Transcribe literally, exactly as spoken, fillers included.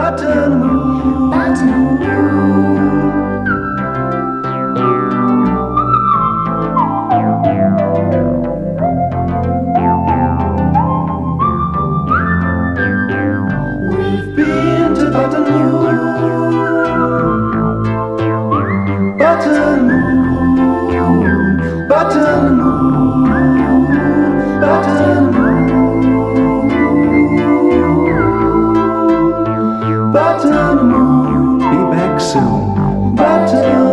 Button Moon. Button Moon. We've been to Button Moon. Button Moon. Button Moon. Button Moon. Button Moon. Be back soon. Button